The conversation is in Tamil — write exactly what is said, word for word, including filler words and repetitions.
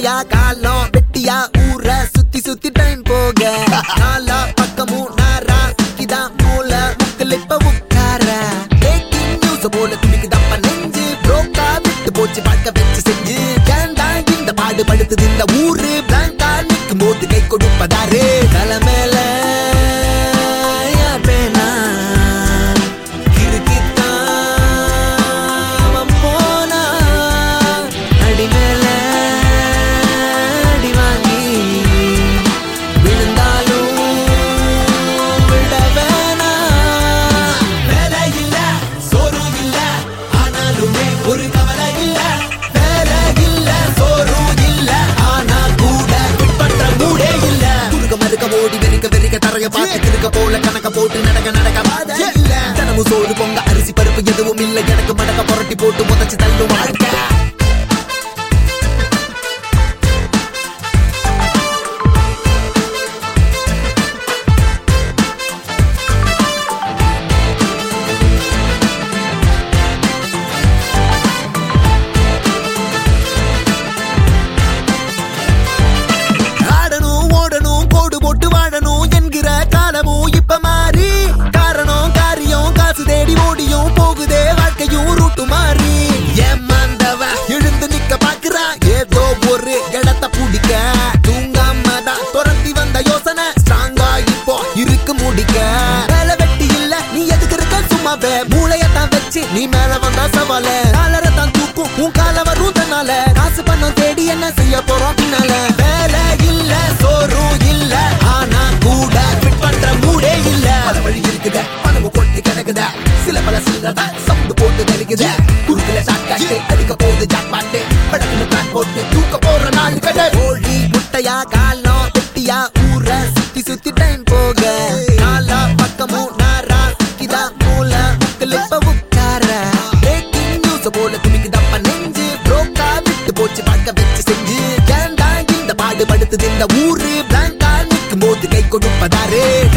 முட்டையா காலம் வெட்டியா ஊர சுத்தி சுத்தி டைம் போக நாலா பக்கமும் நாரா சுத்திதான் மூல முக்கல் இப்ப உட்கார பிரேக்கிங் நியூஸ் போல துணிக்குதப்ப நெஞ்சு புரோக்கா விட்டு போச்சு பார்க்க வச்சு செஞ்சு ஏண்டா இந்த பாடு படுத்துது இந்த ஊரு பிளாங்கா நிற்கும் போது கை கொடுப்பதாரு தலை மேல ஒரு கவலை இல்ல வேற இல்ல சோறு இல்ல ஆனா கூட பின்பற்ற மூடே இல்ல குறுக்க மறுக்க ஓடி வெறிக்க வெறிக்க தரைய பார்த்து திருக்க போல கணக்க போட்டு நடக்க நடக்க பாத இல்ல தினமும் சோறு பொங்க அரிசி பருப்பு எதுவும் இல்ல எனக்கு மடக்க புரட்டி போட்டு முதச்சு தள்ளும் வாழ்க்கை இப்ப மாறி காரணம் காரியம் காசு தேடி ஓடியும் போகுதே வாழ்க்கையும் ரூட்டு மாறி ஏமாந்தவ எழுந்து நிக்க பாக்குறா ஏதோ ஒரு இடத்த பிடிக்க தூங்காமதான் துரத்தி வந்த யோசனை ஸ்ட்ராங்கா இப்போ இருக்கு முடிக்க வேலை வெட்டி இல்ல நீ எதுக்கு இருக்க சும்மாவே மூளையத்தான் வச்சு நீ மேல வந்தா சவால காலரை தான் தூக்கும் உன் கால வரும் தன்னால காசு பணம் தேடி என்ன செய்ய போறோம் பின்னால வேலை இல்ல சோறும் இல்ல ஆனா கூட பண்ற மூடே இல்ல பல வழி இருக்குத பணம் கொட்டி கிடக்குத சில பல சில்லத சவுண்டு போட்டு தெளிக்குத குறுக்குல சாக்காட்டு அடிக்க போகுது ஜாக்பாட்டு படக்குன்னு பிளான் போட்டு தூக்க போற நாலு கடை கோழி முட்டையா காலம் வெட்டியா ஊர சுத்தி சுத்தி டைம் போக நாலா பக்கமும் நாரா சுத்திதா மூல முக்கல் இப்ப உட்கார பிரேக்கிங் நியூஸ் போல துணிக்குதப்ப நெஞ்சு புரோக்கா விட்டு போச்சு பார்க்க வச்சு செஞ்சு ஏண்டா இந்த பாடு படுத்துது இந்த ஊரு பிளாங்கா நிற்கும் போது கை கொடுப்பதாரு